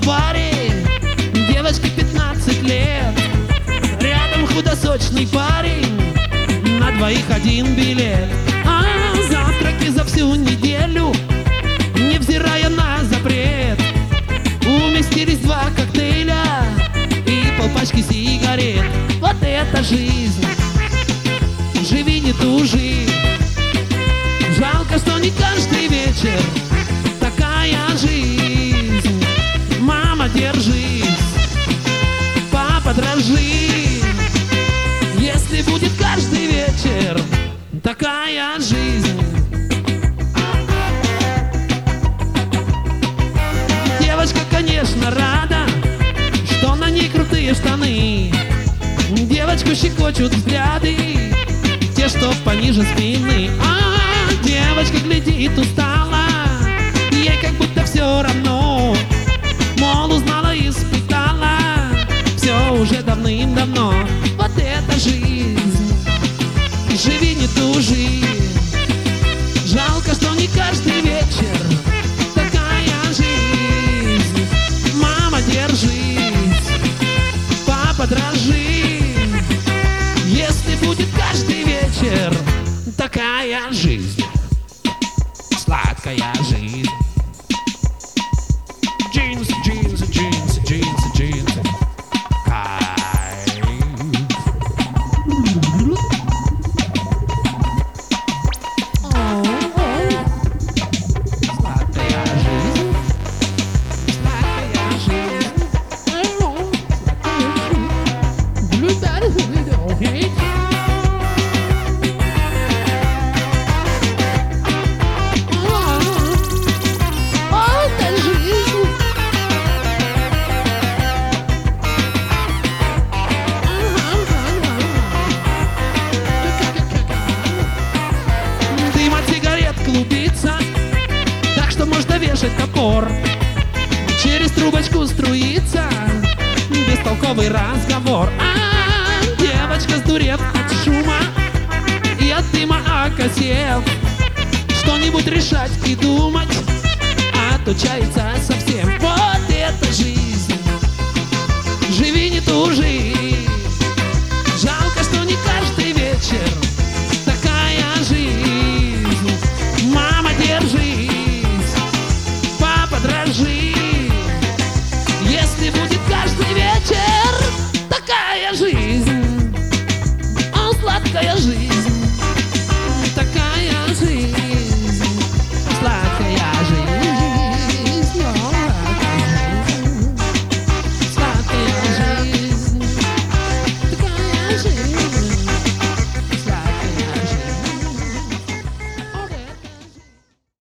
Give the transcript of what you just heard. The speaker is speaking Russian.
в баре, девочке 15 лет. Рядом худосочный парень, на двоих один билет. А завтраки за всю неделю, невзирая на запрет, уместились 2 коктейля и полпачки сигарет. Вот это жизнь, живи не тужи. Жалко, что не каждый вечер такая жизнь. Мама, держись, папа, дрожи. Если будет каждый вечер такая жизнь. Девочка, конечно, рада, что на ней крутые штаны. Девочку щекочут взгляды, те, что пониже спины. Девочка глядит устала, ей как будто все равно. Мол, узнала и испытала все уже давным-давно. Вот это жизнь, живи не тужи. Жалко, что не каждый вечер такая жизнь. Мама, держись, папа, дрожи. Если будет каждый вечер такая жизнь, сладкая жизнь. Джинсы, джинсы, джинсы, джинсы, джинсы. Кайф. Сладкая жизнь, сладкая жизнь. Дым от сигарет клубится, так что можно вешать топор. Через трубочку струится бестолковый разговор. Девочка, сдурев от шума и от дыма окосев, что-нибудь решать и думать, отучается совсем. Вот это жизнь, живи не тужи. Жалко, что не каждый вечер такая жизнь. Мама, держись, папа, дрожи. Если будет каждый вечер такая жизнь, сладкая жизнь.